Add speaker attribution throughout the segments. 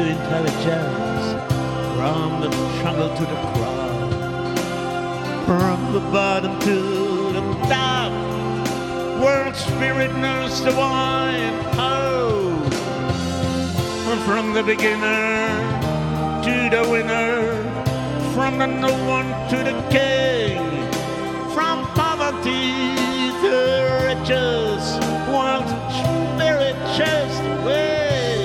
Speaker 1: intelligence, from the jungle to the crowd, from the bottom to the top. World spirit knows the why and how. From the beginner to the winner, from the no one to the king, from poverty to riches, world spirit shows the way.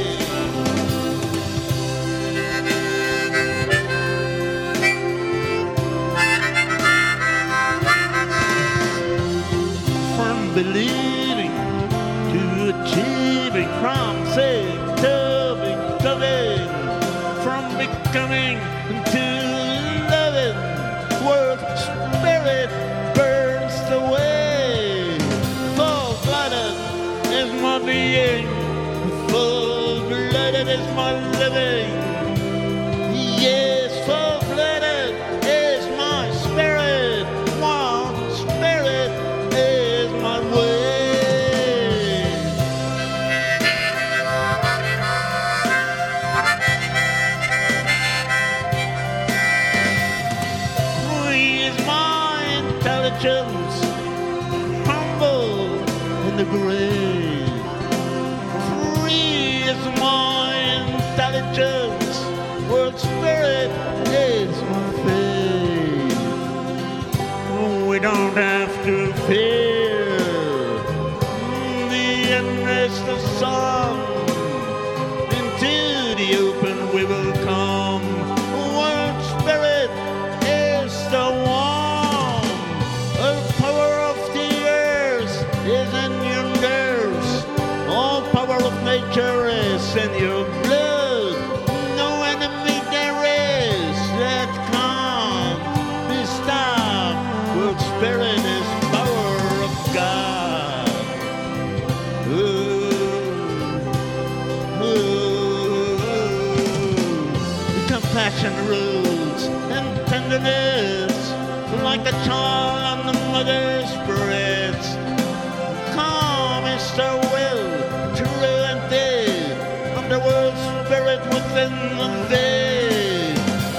Speaker 1: From believing to achieving, from saying to becoming, from becoming to loving, world spirit burns the way. Full-blooded is my being, full-blooded is my living. Yes, full-blooded is my spirit, one spirit is my way. Humble in the grave. Free is my intelligence. World spirit is my faith. We don't have to fear. The endless the sun. Into the open we will come. World spirit is the one. Nature is in your blood. No enemy there is that can't be stopped. World spirit is power of God. Compassion rules and tenderness, like a child on the mother's breast. Calm is the will, true and dead, of the world spirit within the day.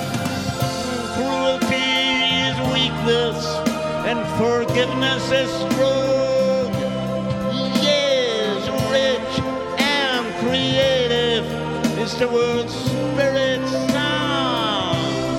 Speaker 1: Cruelty is weakness, and forgiveness is strong. Yes, rich and creative is the world spirit sound.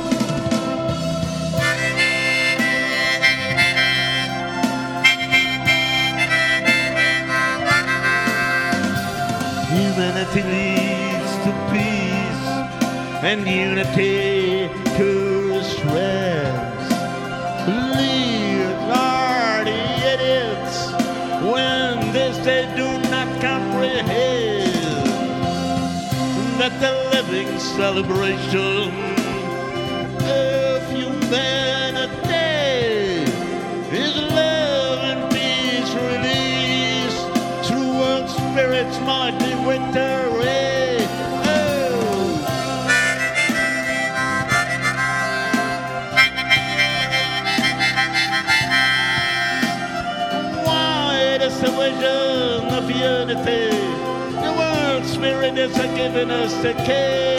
Speaker 1: Humanity leads to peace and unity to strength. Leaders are the idiots when this they do not comprehend that the living celebration of humanity is love and peace release through world spirit's mighty victory. Wide is the vision of unity. The world spirit is giving us the key.